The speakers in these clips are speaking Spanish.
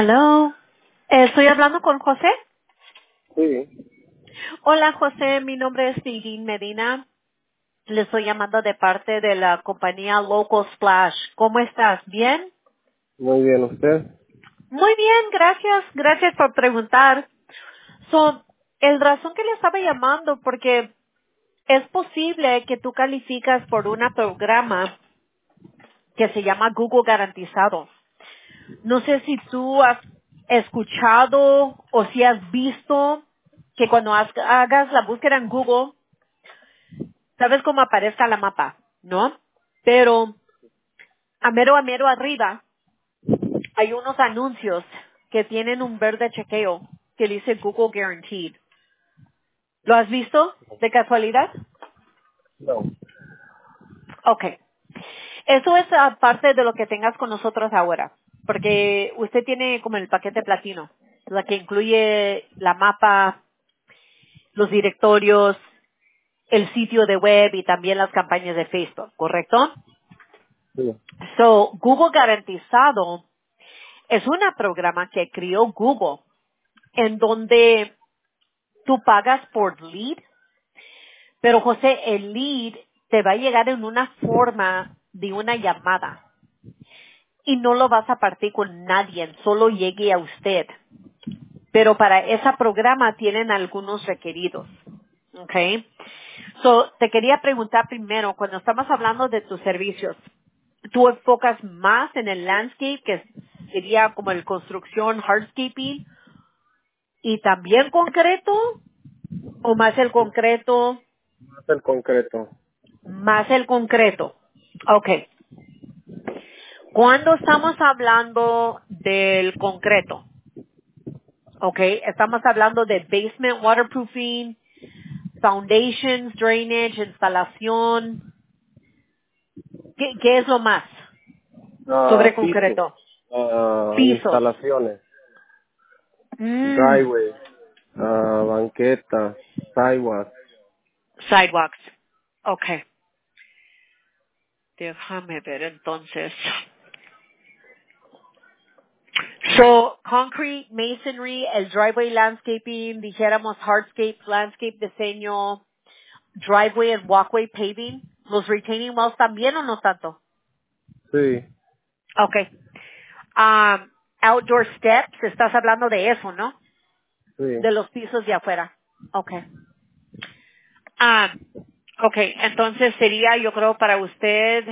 Hello. Estoy hablando con José. Sí, Hola, José. Mi nombre es Nadine Medina. Le estoy llamando de parte de la compañía Local Splash. ¿Cómo estás? ¿Bien? muy bien, ¿usted? Muy bien, gracias. Gracias por preguntar. El razón que le estaba llamando porque es posible que tú calificas por un programa que se llama Google Garantizado. No sé si tú has escuchado o si has visto que cuando hagas la búsqueda en Google, sabes cómo aparezca la mapa, ¿no? Pero a mero arriba hay unos anuncios que tienen un verde chequeo que dice Google Guaranteed. ¿Lo has visto de casualidad? No. Ok. Eso es aparte de lo que tengas con nosotros ahora, porque usted tiene como el paquete platino, la que incluye la mapa, los directorios, el sitio de web y también las campañas de Facebook, ¿correcto? Sí. Google Garantizado es un programa que creó Google en donde tú pagas por lead, pero José, el lead te va a llegar en una forma de una llamada y no lo vas a partir con nadie, solo llegue a usted. Pero para ese programa tienen algunos requeridos. ¿Ok? Te quería preguntar primero, cuando estamos hablando de tus servicios, ¿tú enfocas más en el landscape, que sería como el construcción, hardscaping, y también concreto, o más el concreto, Más el concreto. más el concreto? Ok. Cuando estamos hablando del concreto, ok, estamos hablando de basement waterproofing, foundations, drainage, instalación. ¿Qué es lo más sobre Piso. concreto? Pisos. Instalaciones. Mm, Driveway. Banqueta. Sidewalk. sidewalks. Okay. Déjame ver entonces. Concrete, masonry, el driveway landscaping, dijéramos hardscape, landscape diseño, driveway and walkway paving. ¿Los retaining walls también o no tanto? Sí, Okay. Outdoor steps, estás hablando de eso, ¿no? sí. De los pisos de afuera. Okay. Ah, okay. Entonces sería, yo creo, para usted,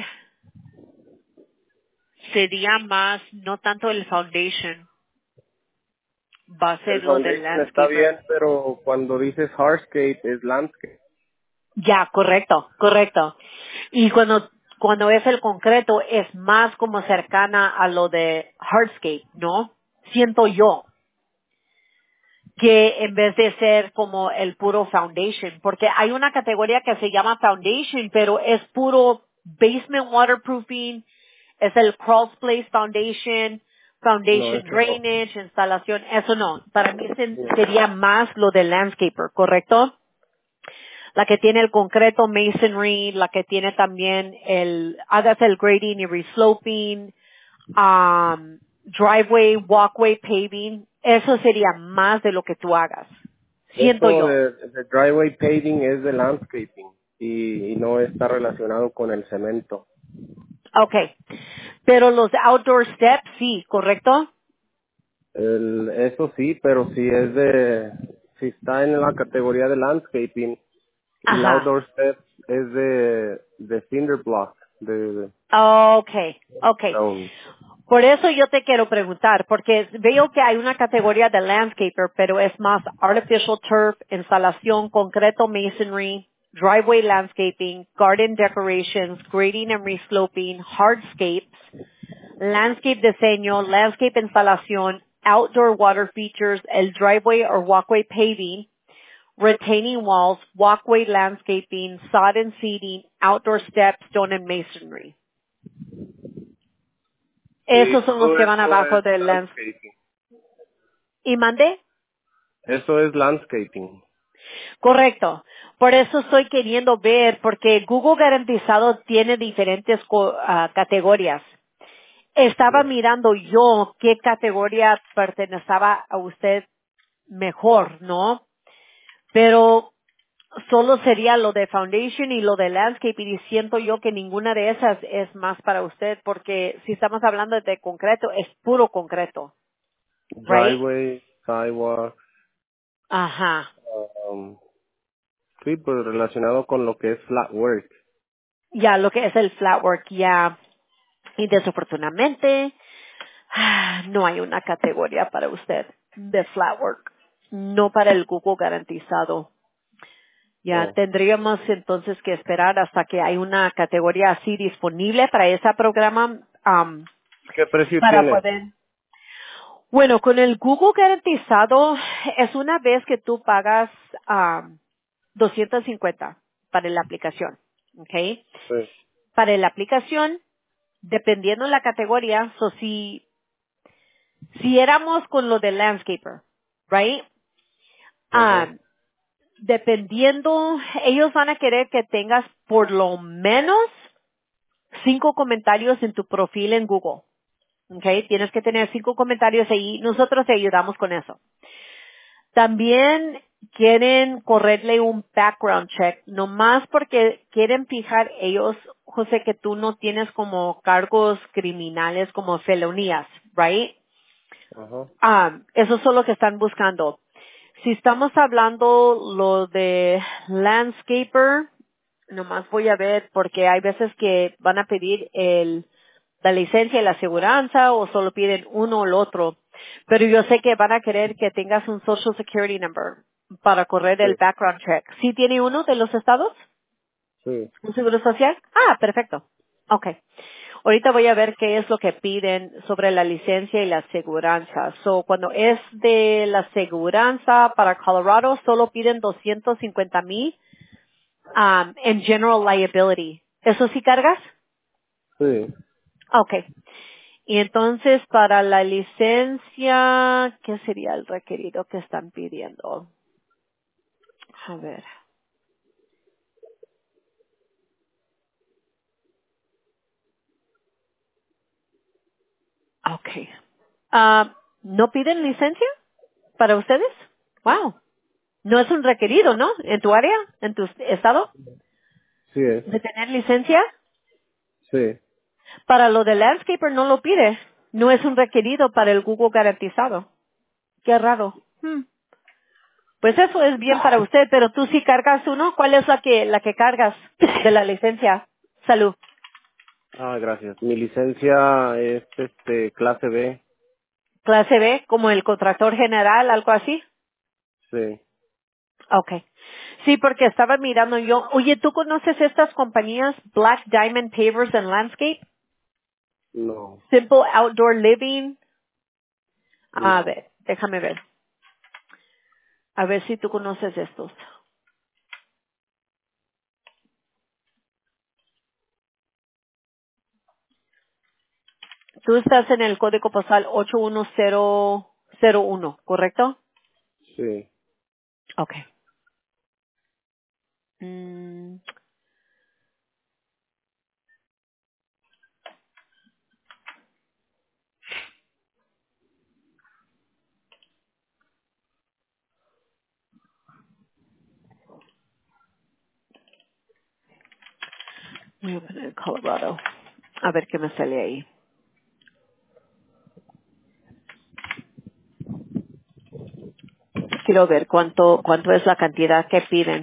sería más, no tanto el foundation, va a ser El lo del foundation está landscaper. bien, pero cuando dices hardscape es landscape. Ya, correcto, correcto. Y cuando es el concreto es más como cercana a lo de hardscape, ¿no? Siento yo que en vez de ser como el puro foundation, porque hay una categoría que se llama foundation, pero es puro basement waterproofing, es el crawl space foundation, No, foundation eso no. drainage, instalación, eso no. Para mí No. sería más lo del landscaper, ¿correcto? La que tiene el concreto masonry, la que tiene también hagas el grading y resloping, driveway, walkway paving, eso sería más de lo que tú hagas. Siento Eso yo. de driveway paving es de landscaping y no está relacionado con el cemento. Okay. Pero los outdoor steps, sí, ¿correcto? Eso sí, pero si está en la categoría de landscaping, el Ajá. outdoor step es de cinder block, de Okay, okay. stone. Por eso yo te quiero preguntar, porque veo que hay una categoría de landscaper, pero es más artificial turf, instalación, concreto masonry, driveway landscaping, garden decorations, grading and resloping, hardscapes, landscape diseño, landscape instalación, outdoor water features, el driveway or walkway paving, retaining walls, walkway landscaping, sod and seating, outdoor steps, stone and masonry. Sí, Esos son los todo que van eso abajo es del landscaping. ¿Y mandé? Eso es landscaping. Correcto. Por eso estoy queriendo ver, porque Google Garantizado tiene diferentes categorías. estaba mirando yo qué categoría pertenecía a usted mejor, ¿no? Pero solo sería lo de foundation y lo de landscape y siento yo que ninguna de esas es más para usted porque si estamos hablando de concreto, es puro concreto, right? Driveway, sidewalk, Ajá. um, sí, pues relacionado con lo que es flat work. Ya, lo que es el flat work, ya. Y desafortunadamente, no hay una categoría para usted de flat work. No para el Google garantizado. Ya Oh. tendríamos entonces que esperar hasta que hay una categoría así disponible para ese programa ¿Qué precio para tiene? poder. Bueno, con el Google garantizado es una vez que tú pagas 250 para la aplicación, ¿ok? Sí. Para la aplicación, dependiendo de la categoría, si éramos con lo de landscaper, right? Ajá. Ah, dependiendo, ellos van a querer que tengas por lo menos 5 comentarios en tu perfil en Google. Okay, tienes que tener 5 comentarios ahí. Nosotros te ayudamos con eso. También quieren correrle un background check, nomás porque quieren fijar ellos, José, que tú no tienes como cargos criminales como felonías, right? Ajá. Eso es lo que están buscando. Si estamos hablando lo de landscaper, nomás voy a ver porque hay veces que van a pedir la licencia y la aseguranza o solo piden uno o el otro. Pero yo sé que van a querer que tengas un Social Security Number para correr Sí. el background check. ¿Sí tiene uno de los estados? Sí. ¿Un seguro social? Perfecto. Okay. Ahorita voy a ver qué es lo que piden sobre la licencia y la aseguranza. So, cuando es de la aseguranza para Colorado, solo piden 250,000 en general liability. ¿Eso sí cargas? Sí. Okay. Y entonces para la licencia, ¿qué sería el requerido que están pidiendo? A ver. Okay. ¿No piden licencia para ustedes? Wow. No es un requerido, ¿no? En tu área, en tu estado, Sí es. de tener licencia. Sí. Para lo de landscaper no lo pide. No es un requerido para el Google garantizado. Qué raro. Pues eso es bien para usted, pero tú sí cargas uno. ¿Cuál es la que cargas de la licencia? Salud. Gracias. Mi licencia es clase B. Clase B, como el contractor general, algo así. Sí. Okay. Sí, porque estaba mirando yo. Oye, ¿tú conoces estas compañías Black Diamond Pavers and Landscape? No. Simple Outdoor Living. A No. ver, déjame ver. A ver si tú conoces estos. Tú estás en el código postal 81001, ¿correcto? Sí. Okay. Mm, voy a poner Colorado. A ver qué me sale ahí. Quiero ver cuánto es la cantidad que piden.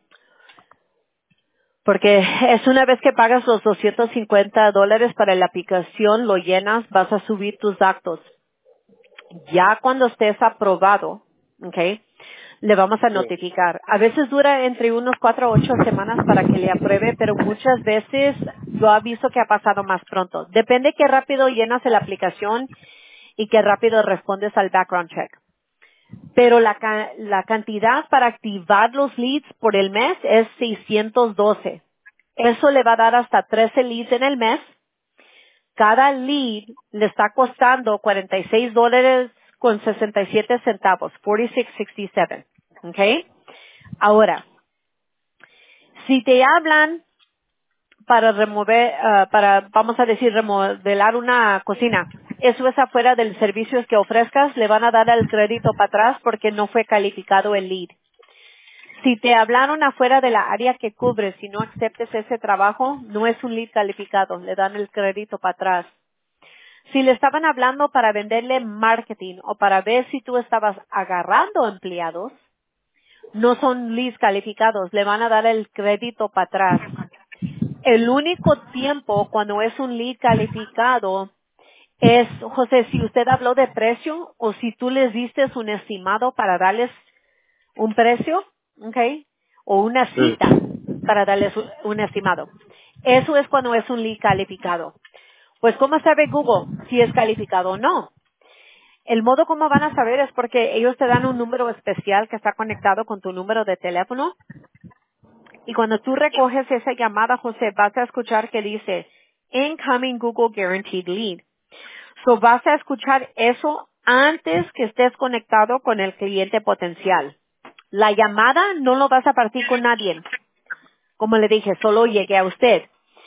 Porque es una vez que pagas los $250 para la aplicación, lo llenas, vas a subir tus datos. Ya cuando estés aprobado, ¿ok? Le vamos a Sí. notificar. A veces dura entre unos 4 a 8 semanas para que le apruebe, pero muchas veces yo aviso que ha pasado más pronto. Depende qué rápido llenas la aplicación y qué rápido respondes al background check. Pero la cantidad para activar los leads por el mes es 612. Eso le va a dar hasta 13 leads en el mes. Cada lead le está costando $46 con 67 centavos, 46.67. ¿Ok? Ahora, si te hablan para remover, vamos a decir, remodelar una cocina. Eso es afuera del servicio que ofrezcas, le van a dar el crédito para atrás porque no fue calificado el lead. Si te hablaron afuera de la área que cubres, si no aceptes ese trabajo, no es un lead calificado, le dan el crédito para atrás. Si le estaban hablando para venderle marketing o para ver si tú estabas agarrando empleados, no son leads calificados, le van a dar el crédito para atrás. El único tiempo cuando es un lead calificado es, José, si usted habló de precio o si tú les diste un estimado para darles un precio, ¿ok? O una cita para darles un estimado. Eso es cuando es un lead calificado. Pues, ¿cómo sabe Google si es calificado o no? El modo como van a saber es porque ellos te dan un número especial que está conectado con tu número de teléfono y cuando tú recoges esa llamada, José, vas a escuchar que dice Incoming Google Guaranteed Lead. So vas a escuchar eso antes que estés conectado con el cliente potencial. La llamada no lo vas a partir con nadie. Como le dije, solo llegué a usted.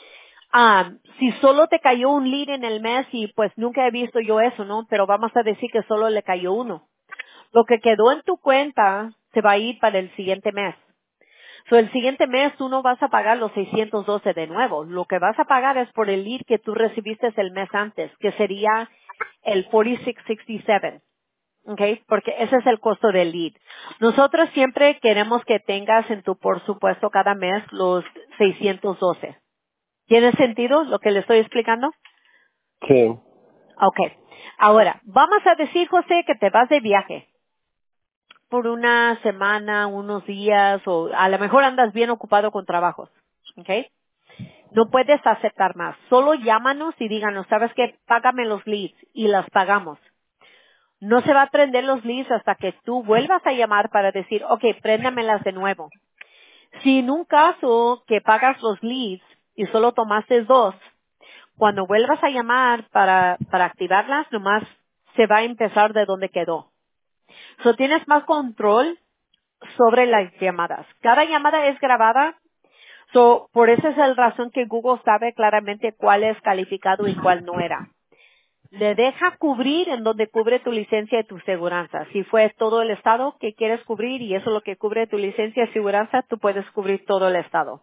Si solo te cayó un lead en el mes y pues nunca he visto yo eso, ¿no? Pero vamos a decir que solo le cayó uno. Lo que quedó en tu cuenta se va a ir para el siguiente mes. So, el siguiente mes tú no vas a pagar los 612 de nuevo. Lo que vas a pagar es por el lead que tú recibiste el mes antes, que sería el 4667. Okay, porque ese es el costo del lead. Nosotros siempre queremos que tengas en tu por supuesto cada mes los 612. ¿Tiene sentido lo que le estoy explicando? Sí. Okay. Ahora, vamos a decir, José, que te vas de viaje por una semana, unos días, o a lo mejor andas bien ocupado con trabajos. Okay. No puedes aceptar más. Solo llámanos y díganos, ¿sabes qué? Págame los leads y las pagamos. No se va a prender los leads hasta que tú vuelvas a llamar para decir, ok, préndamelas de nuevo. Si en un caso que pagas los leads y solo tomaste 2, cuando vuelvas a llamar para activarlas, nomás se va a empezar de donde quedó. So, tienes más control sobre las llamadas. Cada llamada es grabada. So, por esa es la razón que Google sabe claramente cuál es calificado y cuál no era. Le deja cubrir en donde cubre tu licencia y tu seguranza. Si fue todo el estado que quieres cubrir y eso es lo que cubre tu licencia y seguranza, tú puedes cubrir todo el estado.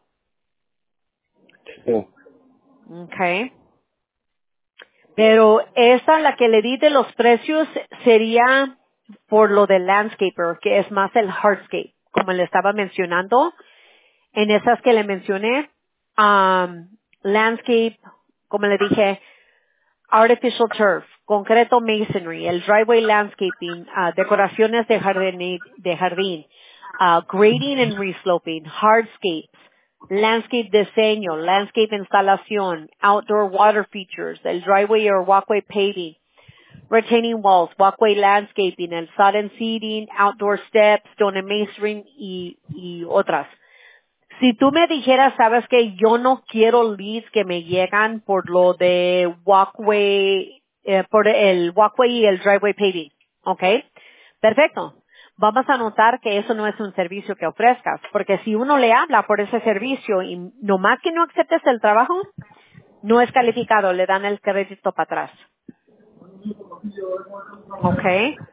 Sí. Okay. Pero esa, la que le di de los precios, sería por lo del landscaper, que es más el hardscape, como le estaba mencionando. En esas que le mencioné, landscape, como le dije, artificial turf, concreto masonry, el driveway landscaping, decoraciones de jardín, grading and resloping, hardscapes, landscape diseño, landscape instalación, outdoor water features, el driveway or walkway paving, retaining walls, walkway landscaping, el sod and seeding, outdoor steps, stone and masonry y otras. Si tú me dijeras, sabes que yo no quiero leads que me llegan por lo de walkway, por el walkway y el driveway paving, ¿ok? Perfecto. Vamos a notar que eso no es un servicio que ofrezcas, porque si uno le habla por ese servicio y nomás que no aceptes el trabajo, no es calificado, le dan el crédito para atrás. ¿Ok?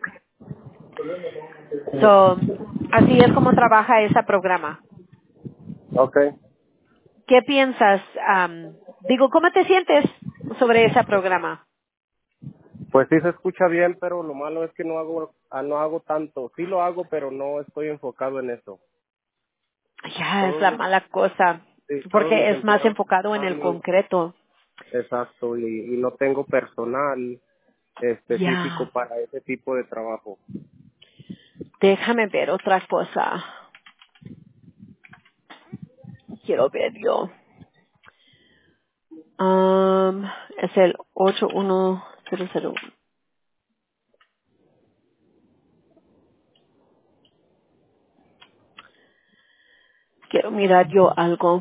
So, así es como trabaja ese programa. Okay. ¿Qué piensas? ¿Cómo te sientes sobre ese programa? Pues sí se escucha bien, pero lo malo es que no hago tanto. Sí lo hago, pero no estoy enfocado en eso. Ya, es Todos la mis, mala cosa, sí, todos mis porque es más empleados enfocado en el están concreto. exacto y no tengo personal específico Ya, para ese tipo de trabajo. déjame ver otra cosa. Quiero ver yo. Es el 81001. Quiero mirar yo algo.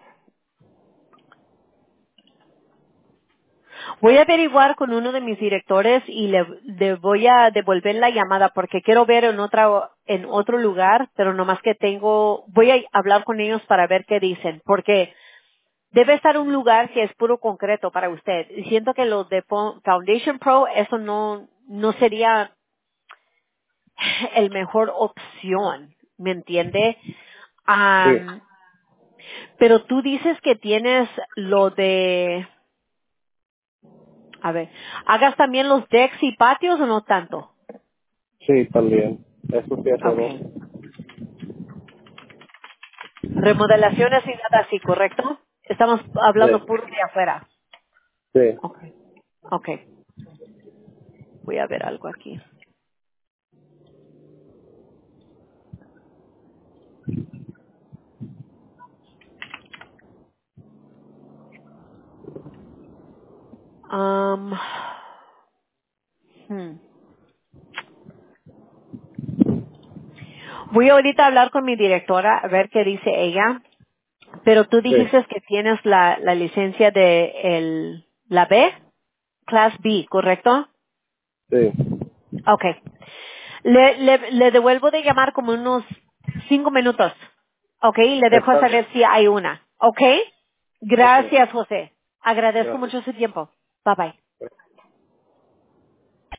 Voy a averiguar con uno de mis directores y le voy a devolver la llamada porque quiero ver en otro lugar, pero nomás que voy a hablar con ellos para ver qué dicen, porque debe estar un lugar que es puro concreto para usted. Y siento que los de Foundation Pro, eso no sería el mejor opción, ¿me entiende? Sí, Am, pero tú dices que tienes lo de, a ver, ¿hagas también los decks y patios o no tanto? sí, también. Eso sí hacemos. Okay. Remodelaciones y nada así, ¿correcto? Estamos hablando Sí, puro de afuera. sí. Okay. Okay. Voy a ver algo aquí. Am, hmm. Voy ahorita a hablar con mi directora a ver qué dice ella. Pero tú Sí, dijiste que tienes la licencia de la B, Class B, ¿correcto? sí. Okay. Le devuelvo de llamar como unos 5 minutos. Okay, le dejo Está bien. saber si hay una. Okay. Ok, Gracias, José. Agradezco gracias. mucho su tiempo. Bye bye.